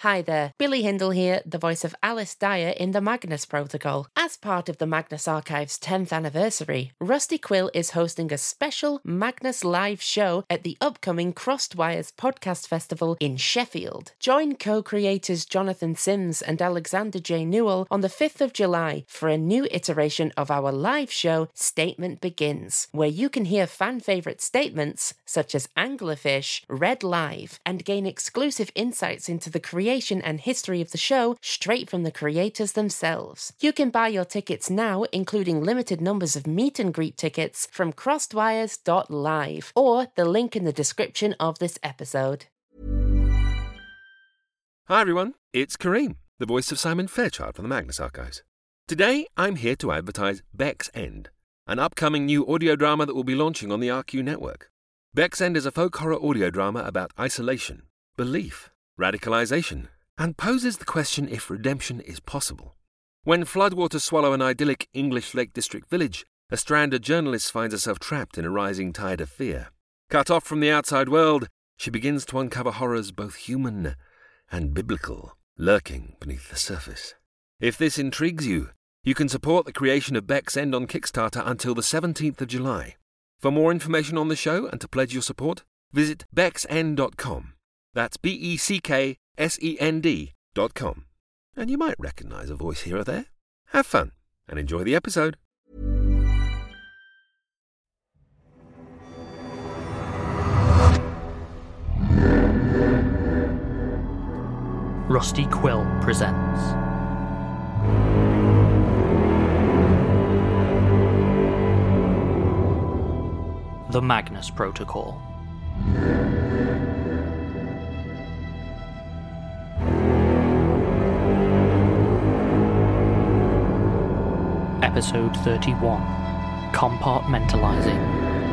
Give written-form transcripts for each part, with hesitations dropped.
Hi there, Billy Hindle here, the voice of Alice Dyer in the Magnus Protocol. As part of the Magnus Archive's 10th anniversary, Rusty Quill is hosting a special Magnus live show at the upcoming Crossed Wires Podcast Festival in Sheffield. Join co-creators Jonathan Sims and Alexander J. Newell on the 5th of July for a new iteration of our live show, Statement Begins, where you can hear fan-favourite statements such as Anglerfish read live and gain exclusive insights into the creation and history of the show straight from the creators themselves. You can buy your tickets now, including limited numbers of meet and greet tickets from crossedwires.live or the link in the description of this episode. Hi everyone, it's Kareem, the voice of Simon Fairchild from the Magnus Archives. Today I'm here to advertise Beck's End, an upcoming new audio drama that will be launching on the RQ network. Beck's End is a folk horror audio drama about isolation, belief, radicalization, and poses the question if redemption is possible. When floodwaters swallow an idyllic English Lake District village, a stranded journalist finds herself trapped in a rising tide of fear. Cut off from the outside world, she begins to uncover horrors both human and biblical, lurking beneath the surface. If this intrigues you, you can support the creation of Beck's End on Kickstarter until the 17th of July. For more information on the show and to pledge your support, visit becksend.com. That's BECKSEND.com. And you might recognise a voice here or there. Have fun and enjoy the episode. Rusty Quill presents The Magnus Protocol. Episode 31, Compartmentalizing.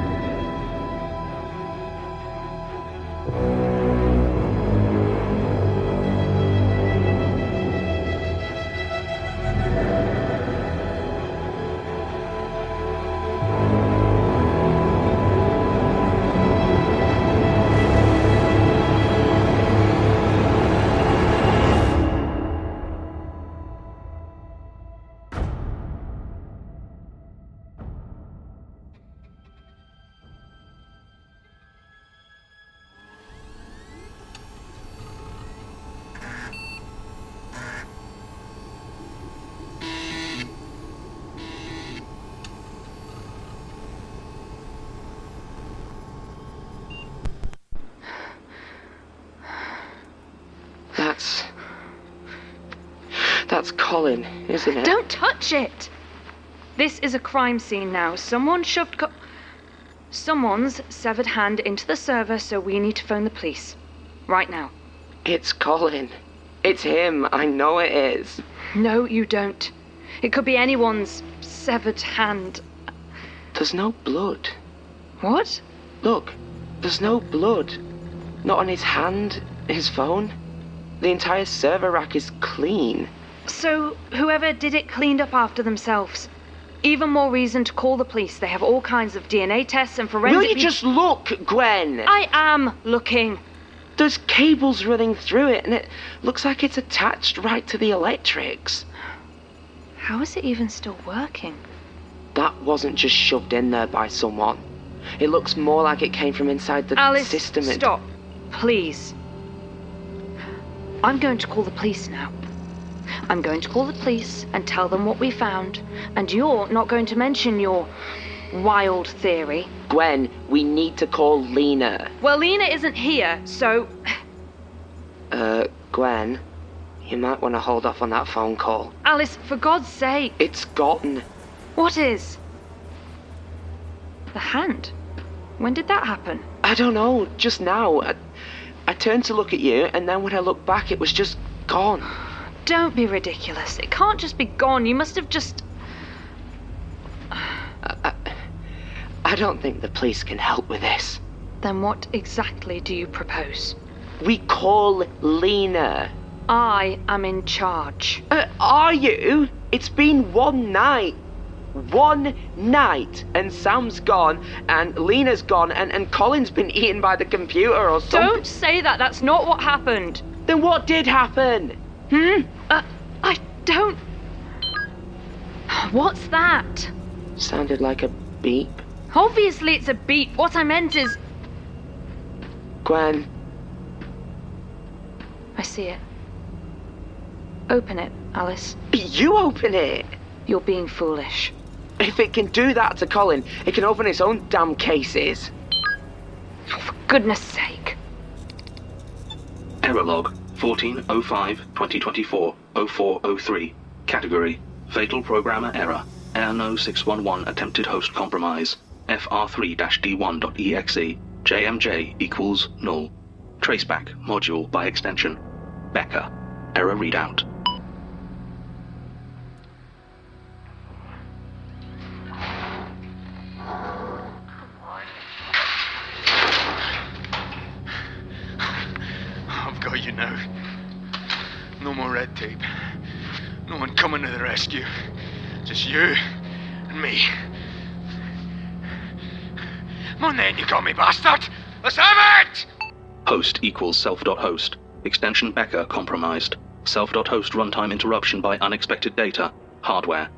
That's Colin, isn't it? Don't touch it! This is a crime scene now. Someone's severed hand into the server, so we need to phone the police. Right now. It's Colin. It's him. I know it is. No, you don't. It could be anyone's severed hand. There's no blood. What? Look, there's no blood. Not on his hand, his phone. The entire server rack is clean. So, whoever did it cleaned up after themselves. Even more reason to call the police. They have all kinds of DNA tests and forensic... Will you just look, Gwen? I am looking. There's cables running through it, and it looks like it's attached right to the electrics. How is it even still working? That wasn't just shoved in there by someone. It looks more like it came from inside the system. Alice, stop. Please. I'm going to call the police now. I'm going to call the police and tell them what we found, and you're not going to mention your wild theory. Gwen, we need to call Lena. Well, Lena isn't here, so... Gwen, you might want to hold off on that phone call. Alice, for God's sake. It's gone. What is? The hand? When did that happen? I don't know, just now. I turned to look at you, and then when I looked back, it was just gone. Don't be ridiculous. It can't just be gone. You must have just... I don't think the police can help with this. Then what exactly do you propose? We call Lena. I am in charge. Are you? It's been one night. One night, and Sam's gone, and Lena's gone, and Colin's been eaten by the computer or something. Don't say that. That's not what happened. Then what did happen? I don't... What's that? Sounded like a beep. Obviously it's a beep. What I meant is... Gwen, I see it. Open it, Alice. you open it. You're being foolish. If it can do that to Colin, it can open its own damn cases. Oh, for goodness sake. Error log 1405-2024-0403. Category: Fatal Programmer Error. Airno 611 Attempted Host Compromise. FR3-D1.exe. JMJ equals null. Traceback module by extension. Becker. Error readout. I've got you now. No more red tape. No one coming to the rescue. Just you and me. Come on then, you got me, bastard! Let's have it! Host equals self.host. Extension Becker compromised. Self.host runtime interruption by unexpected data. Hardware.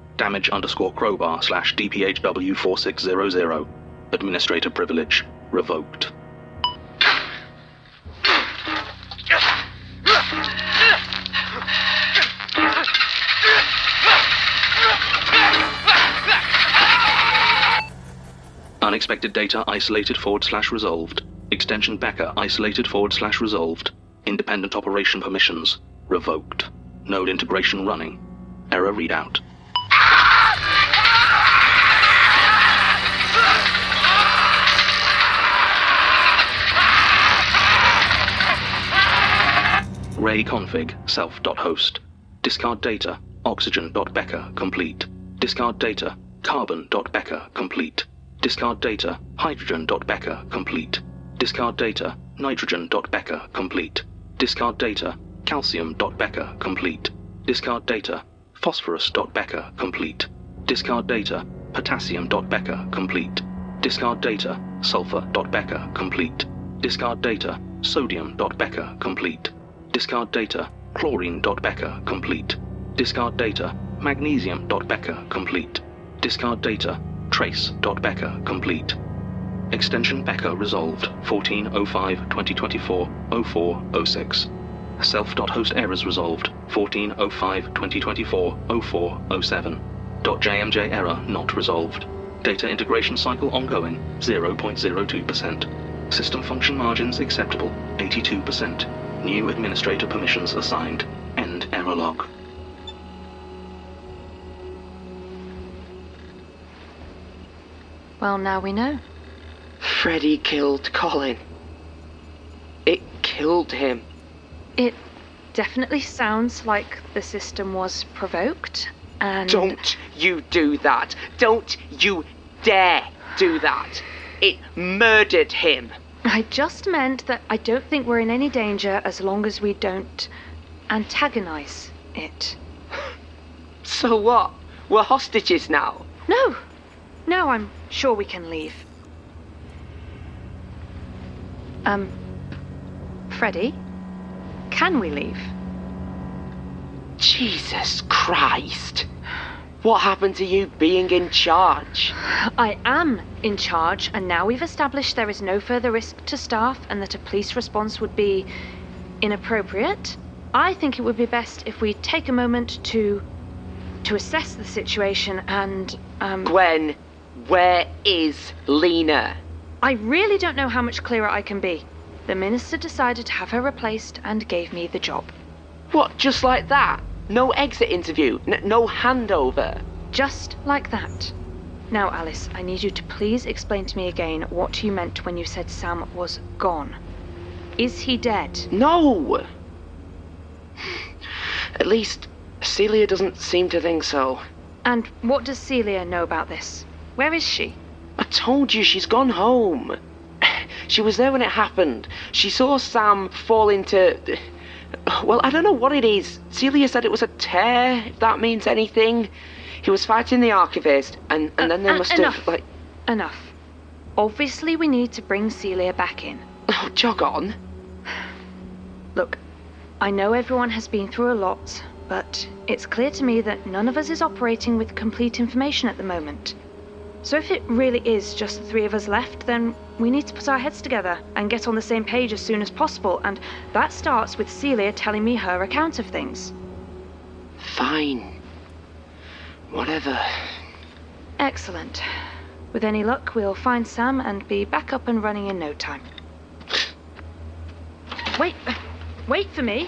damage_crowbar/DPHW4600. Administrator privilege revoked. Unexpected data isolated/resolved. Extension Becker isolated/resolved. Independent operation permissions revoked. Node integration running. Error readout. Ray config self.host. Discard data oxygen.becker complete. Discard data carbon.becker complete. Discard data hydrogen.becker complete. Discard data nitrogen.becker complete. Discard data calcium.becker complete. Discard data phosphorus.becker complete. Discard data potassium.becker complete. Discard data sulfur.becker complete. Discard data sodium.becker complete. Discard data chlorine.becker complete. Discard data magnesium.becker complete. Discard data trace.becker complete. Extension Becker resolved 1405-2024-0406. Self.host errors resolved 1405-2024-0407. .jmj error not resolved. Data integration cycle ongoing 0.02%. System function margins acceptable 82%. New administrator permissions assigned. End error log. Well, now we know. Freddy killed Colin. It killed him. It definitely sounds like the system was provoked, and... Don't you do that. Don't you dare do that. It murdered him. I just meant that I don't think we're in any danger as long as we don't antagonize it. So what? We're hostages now. No, I'm sure we can leave. Freddy, can we leave? Jesus Christ. What happened to you being in charge? I am in charge, and now we've established there is no further risk to staff and that a police response would be inappropriate. I think it would be best if we take a moment to assess the situation and, Gwen, where is Lena? I really don't know how much clearer I can be. The minister decided to have her replaced and gave me the job. What, just like that? No exit interview? No handover? Just like that. Now, Alice, I need you to please explain to me again what you meant when you said Sam was gone. Is he dead? No! At least, Celia doesn't seem to think so. And what does Celia know about this? Where is she? I told you she's gone home. She was there when it happened. She saw Sam fall into... Well, I don't know what it is. Celia said it was a tear, if that means anything. He was fighting the archivist, and then they must have, like... Enough. Obviously, we need to bring Celia back in. Oh, jog on. Look, I know everyone has been through a lot, but it's clear to me that none of us is operating with complete information at the moment. So if it really is just the three of us left, then we need to put our heads together and get on the same page as soon as possible, and that starts with Celia telling me her account of things. Fine. Whatever. Excellent. With any luck, we'll find Sam and be back up and running in no time. Wait for me.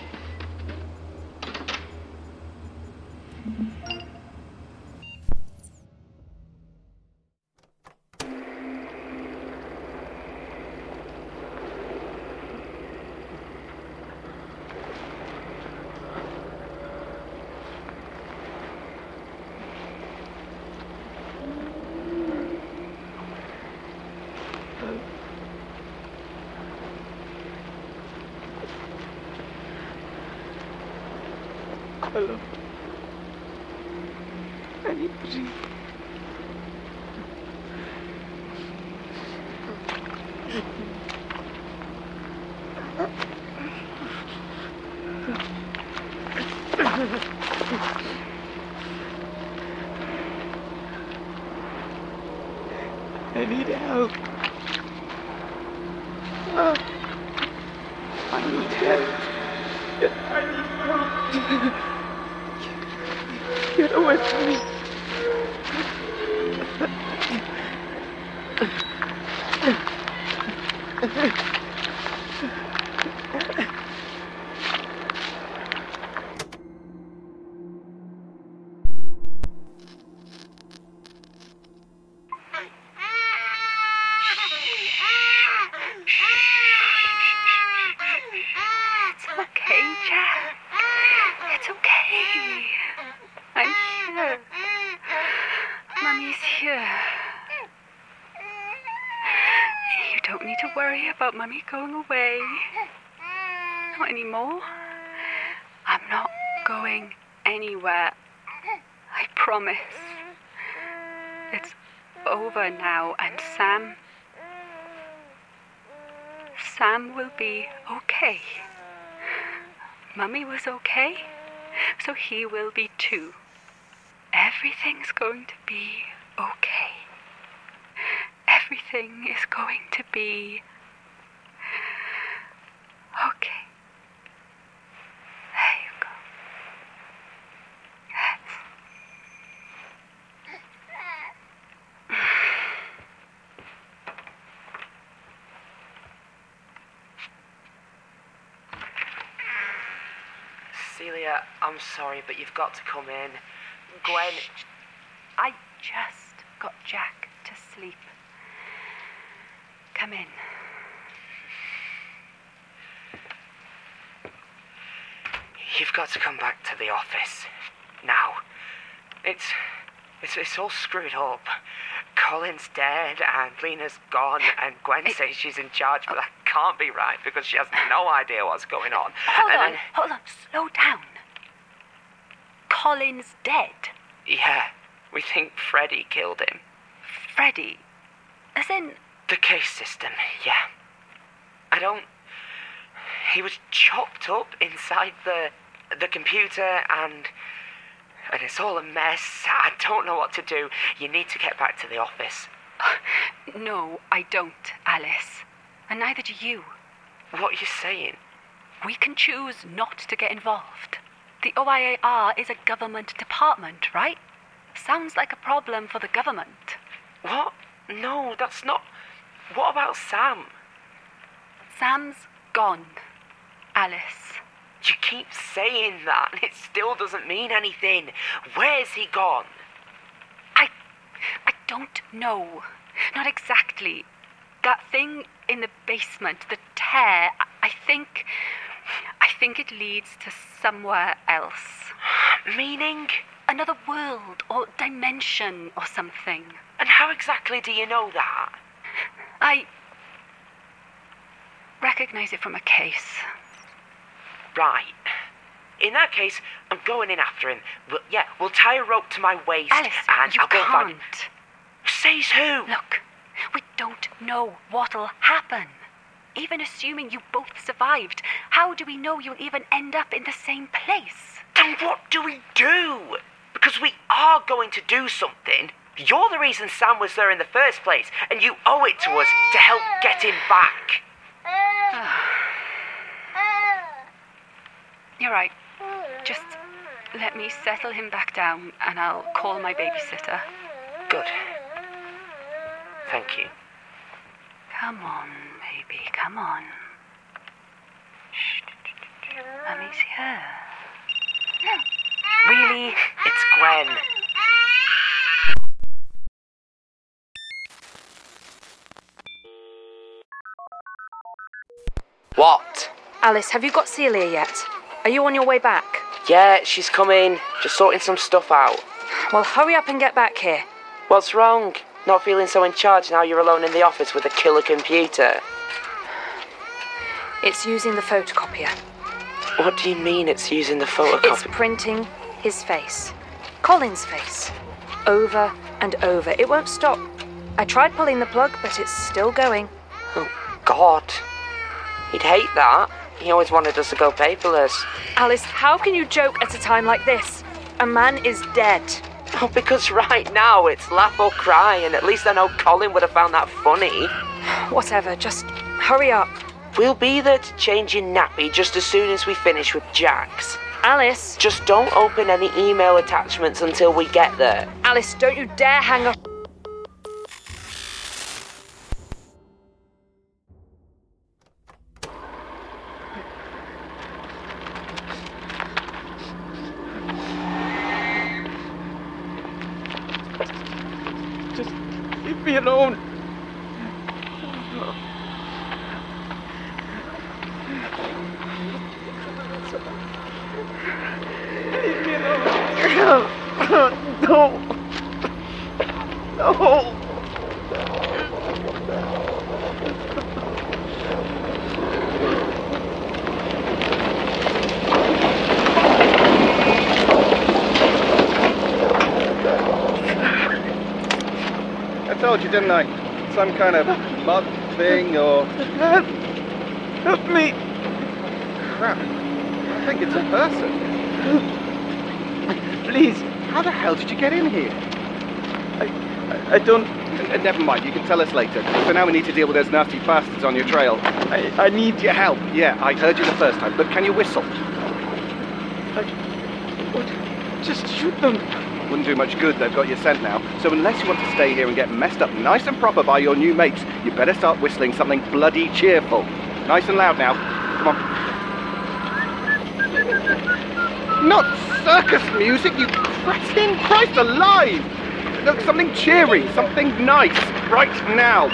Hello. Anybody? I need help. I need help. I need help. Get away from me. It's okay, Jack. It's okay. I'm here. Mummy's here. You don't need to worry about Mummy going away. Not anymore. I'm not going anywhere. I promise. It's over now, and Sam will be okay. Mummy was okay, so he will be too. Everything's going to be okay. Everything is going to be okay. There you go. Celia, I'm sorry, but you've got to come in. Gwen... I just got Jack to sleep. Come in. You've got to come back to the office. Now. It's all screwed up. Colin's dead and Lena's gone and Gwen says she's in charge, but that can't be right because she has no idea what's going on. Hold on, slow down. Colin's dead. Yeah, we think Freddie killed him. Freddie? As in... The case system, yeah. He was chopped up inside the computer and it's all a mess. I don't know what to do. You need to get back to the office. No, I don't, Alice. And neither do you. What are you saying? We can choose not to get involved. The OIAR is a government department, right? Sounds like a problem for the government. What? No, that's not... What about Sam? Sam's gone, Alice. You keep saying that, and it still doesn't mean anything. Where's he gone? I don't know. Not exactly. That thing in the basement, the tear, I think it leads to somewhere else. Meaning? Another world or dimension or something. And how exactly do you know that? I recognize it from a case. Right. In that case, I'm going in after him. We'll tie a rope to my waist Alice, and I'll go find him. can't. Says who? Look, we don't know what'll happen. Even assuming you both survived, How do we know you'll even end up in the same place? Then what do we do? Because we are going to do something. You're the reason Sam was there in the first place, and you owe it to us to help get him back. You're right. Just let me settle him back down and I'll call my babysitter. Good. Thank you. Come on, baby, come on. Shh. Mummy's here. Really? It's Gwen. What? Alice, have you got Celia yet? Are you on your way back? Yeah, she's coming. Just sorting some stuff out. Well, hurry up and get back here. What's wrong? Not feeling so in charge now you're alone in the office with a killer computer? It's using the photocopier. What do you mean it's using the photocopy? It's printing his face. Colin's face. Over and over. It won't stop. I tried pulling the plug, but it's still going. Oh, God. He'd hate that. He always wanted us to go paperless. Alice, how can you joke at a time like this? A man is dead. Oh, because right now it's laugh or cry, and at least I know Colin would have found that funny. Whatever, just hurry up. We'll be there to change your nappy just as soon as we finish with Jax. Alice! Just don't open any email attachments until we get there. Alice, don't you dare hang up. Just leave me alone. Leave me alone. No. No. I told you, didn't I? Some kind of mud thing or... Help me. Crap. I think it's a person. Please. How the hell did you get in here? I don't... Never mind, you can tell us later. For now we need to deal with those nasty bastards on your trail. I need Your help. Yeah, I heard you the first time, but can you whistle? Just shoot them. Wouldn't do much good, they've got your scent now. So unless you want to stay here and get messed up nice and proper by your new mates, you better start whistling something bloody cheerful. Nice and loud now. Come on. Not circus music, you cretin! Christ alive! Look, something cheery, something nice, right now.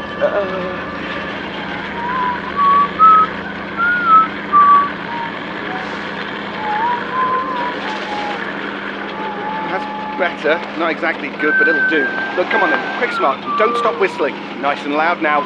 Better. Not exactly good, but it'll do. Look, come on then. Quick, smart. Don't stop whistling. Nice and loud now.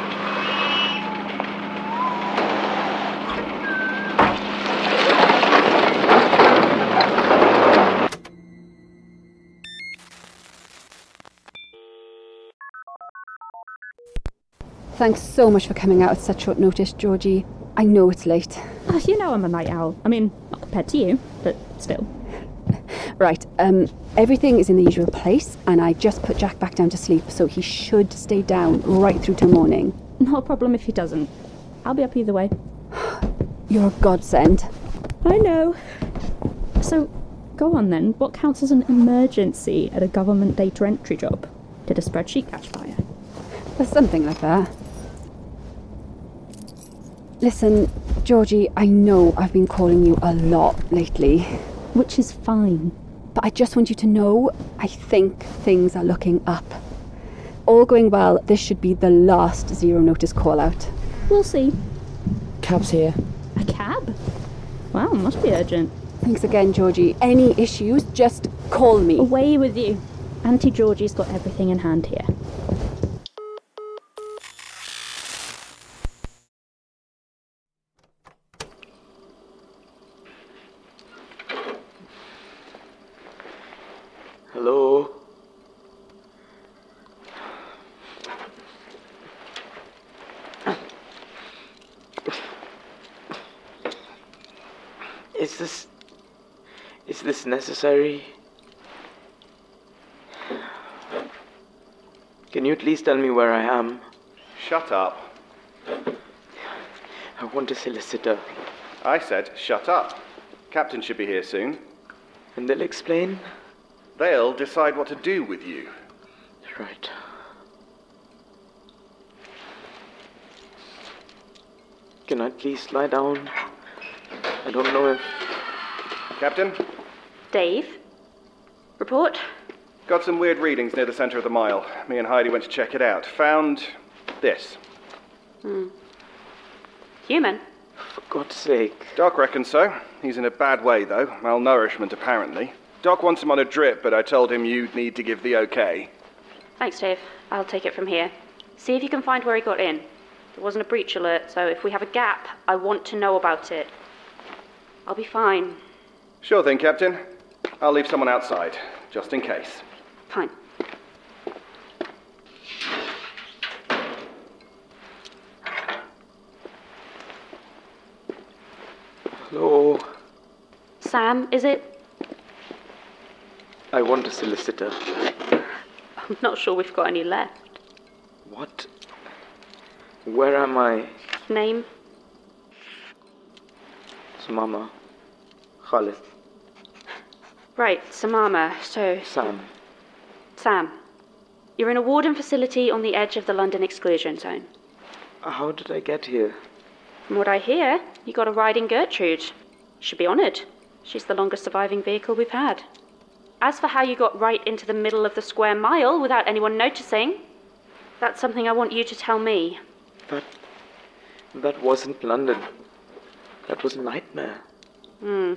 Thanks so much for coming out at such short notice, Georgie. I know it's late. Oh, you know I'm a night owl. I mean, not compared to you, but still. Right, everything is in the usual place, and I just put Jack back down to sleep, so he should stay down right through till morning. No problem if he doesn't. I'll be up either way. You're a godsend. I know. So, go on then. What counts as an emergency at a government data entry job? Did a spreadsheet catch fire? There's something like that. Listen, Georgie, I know I've been calling you a lot lately. Which is fine. But I just want you to know, I think things are looking up. All going well, this should be the last zero notice call out. We'll see. Cab's here. A cab? Wow, must be urgent. Thanks again, Georgie. Any issues, just call me. Away with you. Auntie Georgie's got everything in hand here. Hello? Is this necessary? Can you at least tell me where I am? Shut up. I want a solicitor. I said shut up. Captain should be here soon. And they'll explain? They'll decide what to do with you. Right. Can I please lie down? I don't know if... Captain? Dave? Report? Got some weird readings near the center of the mile. Me and Heidi went to check it out. Found this. Human? For God's sake. Doc reckons so. He's in a bad way, though. Malnourishment, apparently. Doc wants him on a drip, but I told him you'd need to give the okay. Thanks, Dave. I'll take it from here. See if you can find where he got in. There wasn't a breach alert, so if we have a gap, I want to know about it. I'll be fine. Sure thing, Captain. I'll leave someone outside, just in case. Fine. Hello? Sam, is it? I want a solicitor. I'm not sure we've got any left. What? Where am I? Name? Samama. Khalid. Right, Samama. So... Sam. You're in a warden facility on the edge of the London exclusion zone. How did I get here? From what I hear, you got a ride in Gertrude. You should be honoured. She's the longest surviving vehicle we've had. As for how you got right into the middle of the square mile without anyone noticing, that's something I want you to tell me. That wasn't London. That was a nightmare. You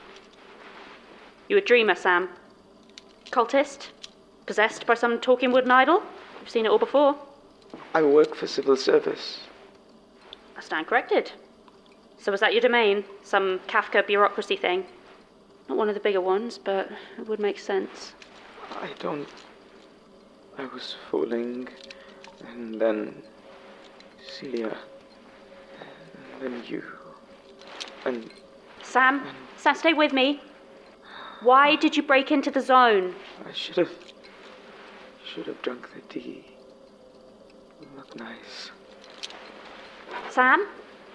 a dreamer, Sam? Cultist? Possessed by some talking wooden idol? You've seen it all before. I work for civil service. I stand corrected. So was that your domain? Some Kafka bureaucracy thing? Not one of the bigger ones, but it would make sense. I was fooling, and then Celia, and then you, and... Sam, stay with me. Why did you break into the zone? I should have drunk the tea. It looked nice. Sam?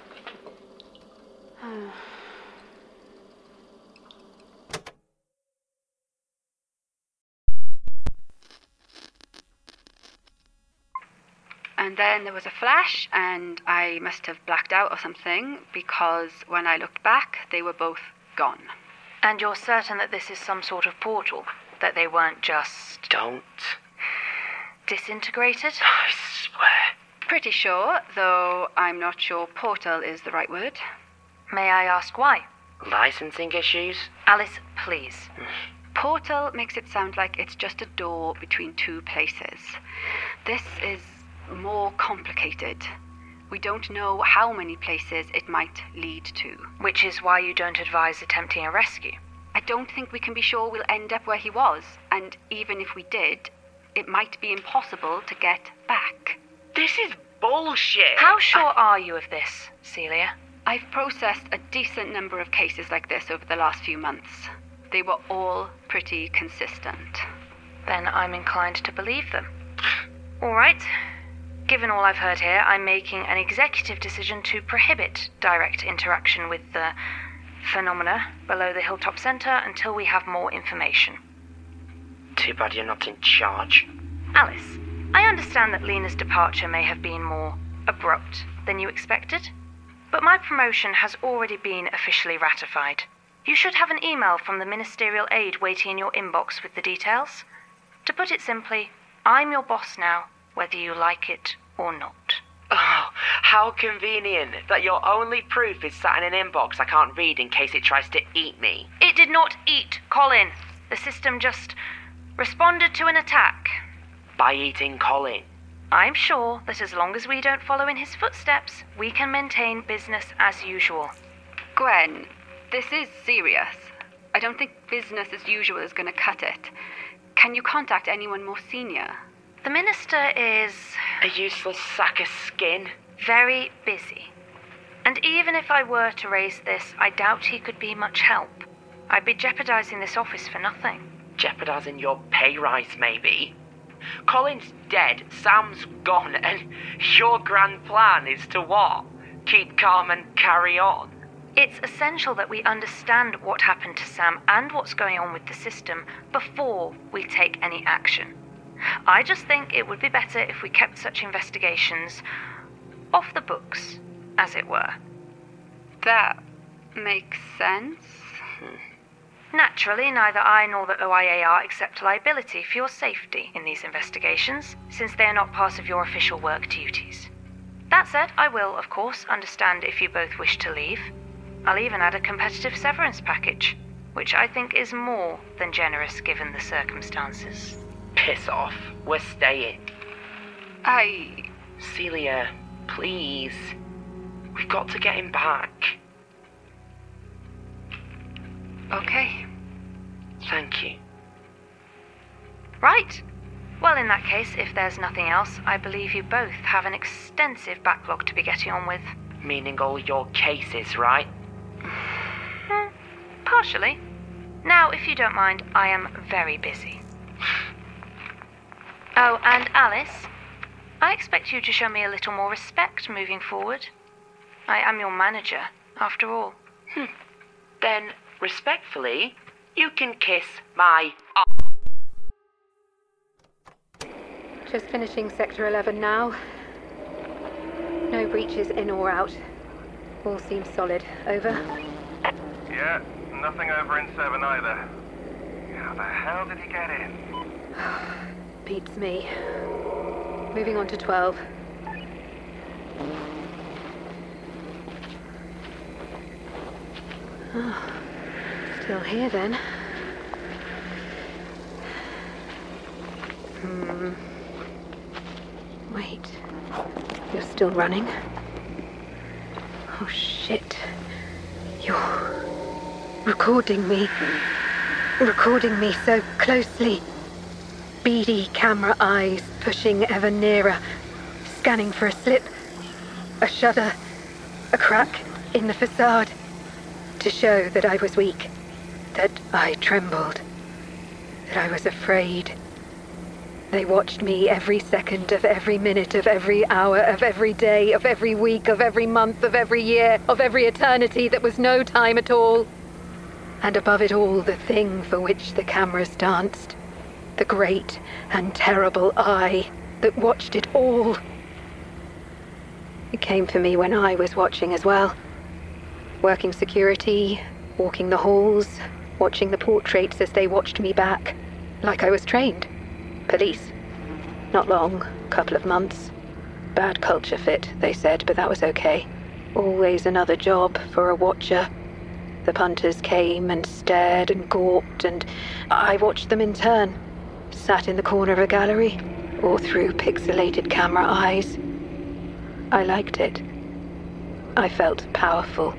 And then there was a flash, and I must have blacked out or something, because when I looked back, they were both gone. And you're certain that this is some sort of portal? That they weren't just... Don't. Disintegrated? I swear. Pretty sure, though I'm not sure portal is the right word. May I ask why? Licensing issues? Alice, please. Portal makes it sound like it's just a door between two places. This is more complicated. We don't know how many places it might lead to. Which is why you don't advise attempting a rescue. I don't think we can be sure we'll end up where he was, and even if we did, it might be impossible to get back. This is bullshit! How sure are you of this, Celia? I've processed a decent number of cases like this over the last few months. They were all pretty consistent. Then I'm inclined to believe them. All right. Given all I've heard here, I'm making an executive decision to prohibit direct interaction with the phenomena below the Hilltop Centre until we have more information. Too bad you're not in charge. Alice, I understand that Lena's departure may have been more abrupt than you expected, but my promotion has already been officially ratified. You should have an email from the ministerial aide waiting in your inbox with the details. To put it simply, I'm your boss now, whether you like it or not. Oh, how convenient that your only proof is sat in an inbox I can't read in case it tries to eat me. It did not eat Colin. The system just responded to an attack. By eating Colin? I'm sure that as long as we don't follow in his footsteps, we can maintain business as usual. Gwen, this is serious. I don't think business as usual is going to cut it. Can you contact anyone more senior? The minister is... a useless sack of skin. Very busy. And even if I were to raise this, I doubt he could be much help. I'd be jeopardizing this office for nothing. Jeopardizing your pay rise, maybe? Colin's dead, Sam's gone, and your grand plan is to what? Keep calm and carry on? It's essential that we understand what happened to Sam and what's going on with the system before we take any action. I just think it would be better if we kept such investigations off the books, as it were. That makes sense. Naturally, neither I nor the OIAR accept liability for your safety in these investigations, since they are not part of your official work duties. That said, I will, of course, understand if you both wish to leave. I'll even add a competitive severance package, which I think is more than generous given the circumstances. Piss off. We're staying. Celia, please. We've got to get him back. Okay. Thank you. Right. Well, in that case, if there's nothing else, I believe you both have an extensive backlog to be getting on with. Meaning all your cases, right? Partially. Now, if you don't mind, I am very busy. Oh, and Alice, I expect you to show me a little more respect moving forward. I am your manager, after all. Then, respectfully, you can kiss my Just finishing Sector 11 now. No breaches in or out. All seems solid. Over. Yeah, nothing over in 7 either. How the hell did he get in? Beats me. Moving on to 12. Oh, still here then. Wait. You're still running? Oh shit. You're recording me. Recording me so closely. Beady camera eyes pushing ever nearer, scanning for a slip, a shudder, a crack in the facade, to show that I was weak, that I trembled, that I was afraid. They watched me every second of every minute of every hour of every day of every week of every month of every year of every eternity that was no time at all. And above it all, the thing for which the cameras danced. The great and terrible eye that watched it all. It came for me when I was watching as well. Working security, walking the halls, watching the portraits as they watched me back, like I was trained. Police. Not long, couple of months. Bad culture fit, they said, but that was okay. Always another job for a watcher. The punters came and stared and gawped, and I watched them in turn. Sat in the corner of a gallery, or through pixelated camera eyes. I liked it. I felt powerful.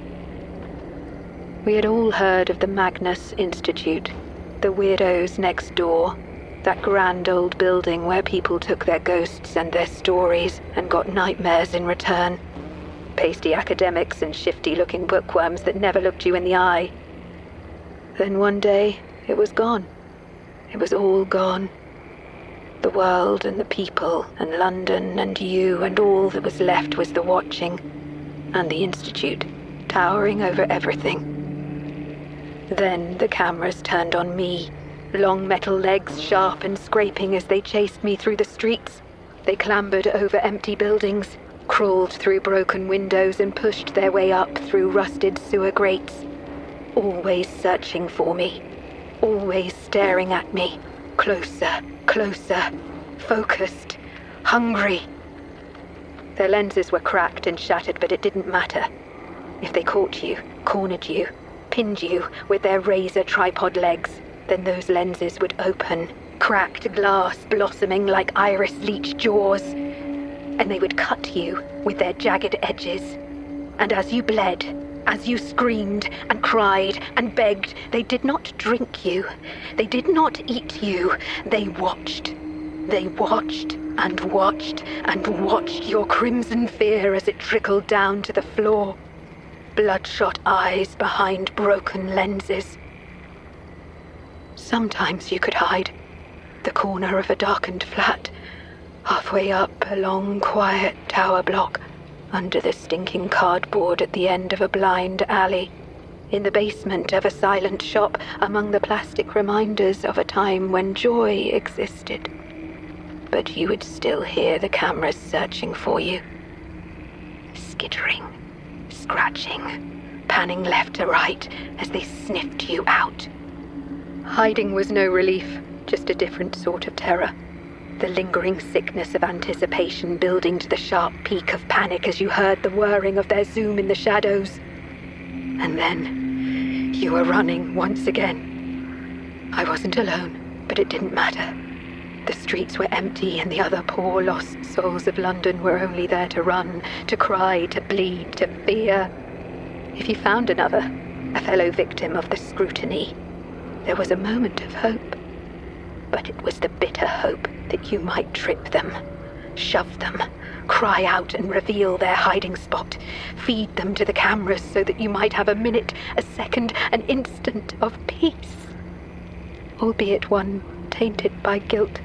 We had all heard of the Magnus Institute, the weirdos next door, that grand old building where people took their ghosts and their stories and got nightmares in return. Pasty academics and shifty-looking bookworms that never looked you in the eye. Then one day, it was gone. It was all gone. The world and the people and London and you, and all that was left was the watching and the Institute, towering over everything. Then the cameras turned on me, long metal legs sharp and scraping as they chased me through the streets. They clambered over empty buildings, crawled through broken windows and pushed their way up through rusted sewer grates. Always searching for me, always staring at me, closer, closer, focused, hungry. Their lenses were cracked and shattered, but it didn't matter. If they caught you, cornered you, pinned you with their razor tripod legs, then those lenses would open, cracked glass blossoming like iris leech jaws, and they would cut you with their jagged edges. And as you bled, as you screamed and cried and begged, they did not drink you. They did not eat you. They watched. They watched. and watched your crimson fear as it trickled down to the floor. Bloodshot eyes behind broken lenses. Sometimes you could hide. The corner of a darkened flat, halfway up a long, quiet tower block, under the stinking cardboard at the end of a blind alley, in the basement of a silent shop, among the plastic reminders of a time when joy existed. But you would still hear the cameras searching for you. Skittering, scratching, panning left to right as they sniffed you out. Hiding was no relief, just a different sort of terror. The lingering sickness of anticipation building to the sharp peak of panic as you heard the whirring of their zoom in the shadows. And then you were running once again. I wasn't alone, but it didn't matter. The streets were empty and the other poor lost souls of London were only there to run, to cry, to bleed, to fear. If you found another, a fellow victim of the scrutiny, there was a moment of hope. But it was the bitter hope that you might trip them, shove them, cry out and reveal their hiding spot, feed them to the cameras so that you might have a minute, a second, an instant of peace, albeit one tainted by guilt.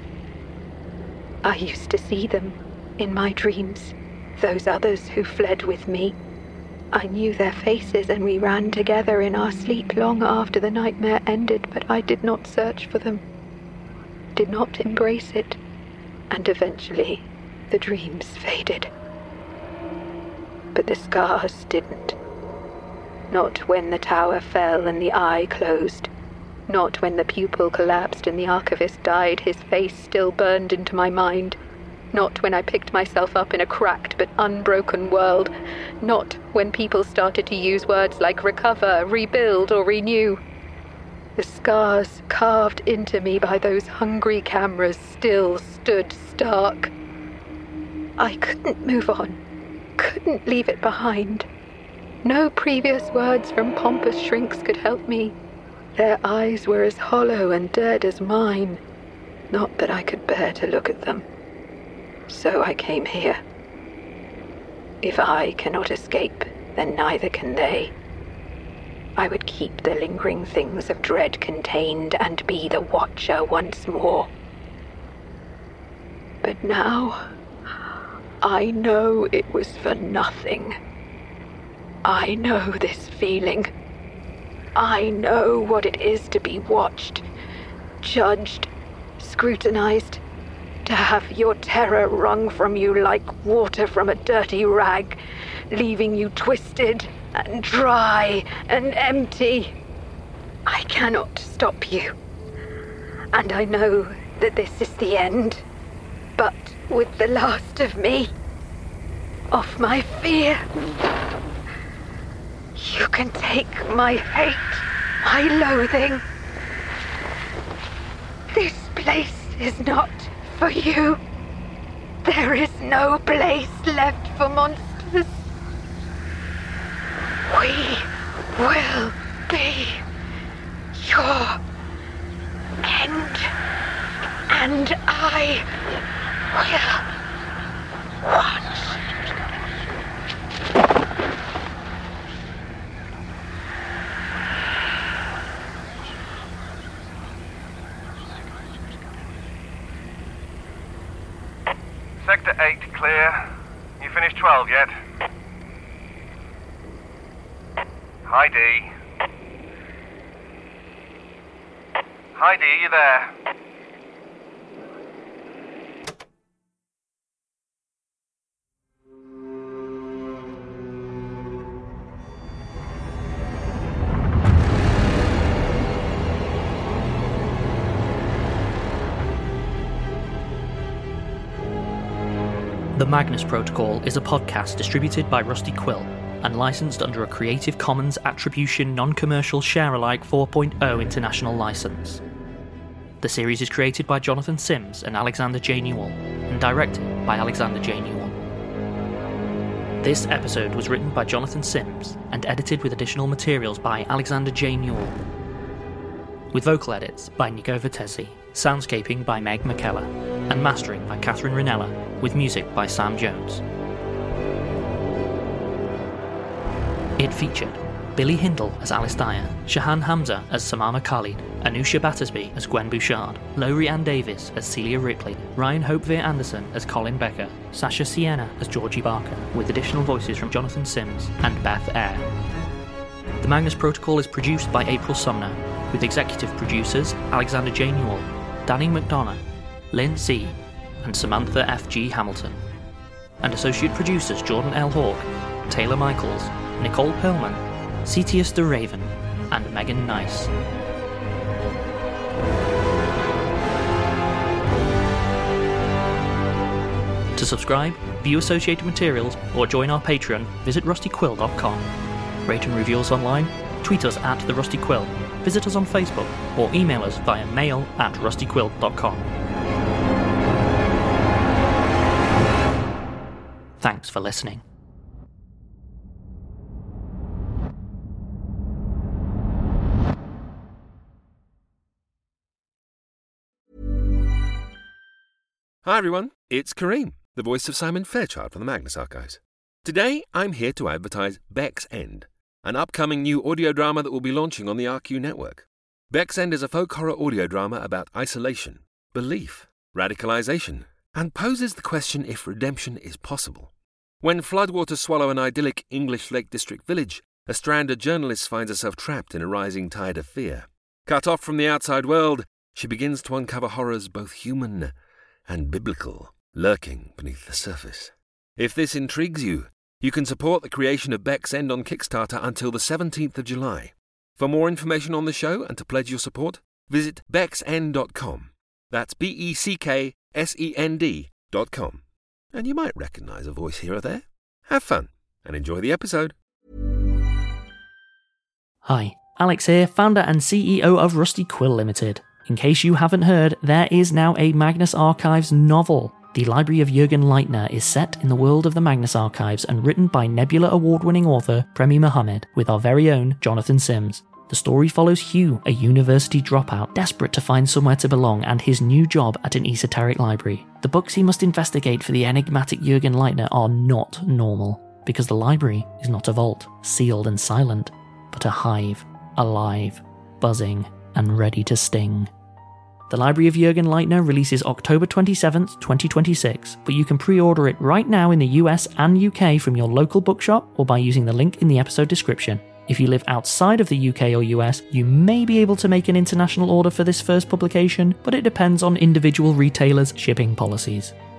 I used to see them in my dreams, those others who fled with me. I knew their faces and we ran together in our sleep long after the nightmare ended, but I did not search for them, did not embrace it, and eventually the dreams faded. But the scars didn't. Not when the tower fell and the eye closed. Not when the pupil collapsed and the archivist died, his face still burned into my mind. Not when I picked myself up in a cracked but unbroken world. Not when people started to use words like recover, rebuild, or renew. The scars carved into me by those hungry cameras still stood stark. I couldn't move on, couldn't leave it behind. No previous words from pompous shrinks could help me. Their eyes were as hollow and dead as mine. Not that I could bear to look at them. So I came here. If I cannot escape, then neither can they. I would keep the lingering things of dread contained and be the Watcher once more. But now, I know it was for nothing. I know this feeling. I know what it is to be watched, judged, scrutinized, to have your terror wrung from you like water from a dirty rag, leaving you twisted and dry and empty. I cannot stop you. And I know that this is the end, but with the last of me, of my fear, you can take my hate, my loathing. This place is not for you. There is no place left for monsters. We will be your end, and I will watch. Sector 8 clear. You finished 12 yet? Hi, D. Hi, D, are you there? The Magnus Protocol is a podcast distributed by Rusty Quill and licensed under a Creative Commons Attribution Non-Commercial Share-alike 4.0 international license. The series is created by Jonathan Sims and Alexander J. Newell and directed by Alexander J. Newell. This episode was written by Jonathan Sims and edited with additional materials by Alexander J. Newell, with vocal edits by Nico Vitesi, soundscaping by Meg McKellar. and mastering by Catherine Rinella, with music by Sam Jones. It featured Billy Hindle as Alice Dyer, Shahan Hamza as Samama Khalid, Anusha Battersby as Gwen Bouchard, Lowry Ann Davis as Celia Ripley, Ryan Hope Veer Anderson as Colin Becker, Sasha Sienna as Georgie Barker, with additional voices from Jonathan Sims and Beth Eyre. The Magnus Protocol is produced by April Sumner, with executive producers Alexander J. Newell, Danny McDonough, Lynn C., and Samantha F.G. Hamilton, and associate producers Jordan L. Hawke, Taylor Michaels, Nicole Perlman, Cetius the Raven, and Megan Nice. To subscribe, view associated materials, or join our Patreon, visit rustyquill.com. Rate and review us online, tweet us at The Rusty Quill, visit us on Facebook, or email us via mail@rustyquill.com. Thanks for listening. Hi everyone, it's Kareem, the voice of Simon Fairchild from the Magnus Archives. Today I'm here to advertise Beck's End, an upcoming new audio drama that will be launching on the RQ network. Beck's End is a folk horror audio drama about isolation, belief, radicalization, and poses the question if redemption is possible. When floodwaters swallow an idyllic English Lake District village, a stranded journalist finds herself trapped in a rising tide of fear. Cut off from the outside world, she begins to uncover horrors both human and biblical, lurking beneath the surface. If this intrigues you, you can support the creation of Beck's End on Kickstarter until the 17th of July. For more information on the show and to pledge your support, visit becksend.com. That's BECKSEND.com. And you might recognise a voice here or there. Have fun and enjoy the episode. Hi, Alex here, founder and CEO of Rusty Quill Limited. In case you haven't heard, there is now a Magnus Archives novel. The Library of Jürgen Leitner is set in the world of the Magnus Archives and written by Nebula Award-winning author Premi Mohammed with our very own Jonathan Sims. The story follows Hugh, a university dropout desperate to find somewhere to belong, and his new job at an esoteric library. The books he must investigate for the enigmatic Jürgen Leitner are not normal, because the library is not a vault, sealed and silent, but a hive, alive, buzzing, and ready to sting. The Library of Jürgen Leitner releases October 27th, 2026, but you can pre-order it right now in the US and UK from your local bookshop or by using the link in the episode description. If you live outside of the UK or US, you may be able to make an international order for this first publication, but it depends on individual retailers' shipping policies.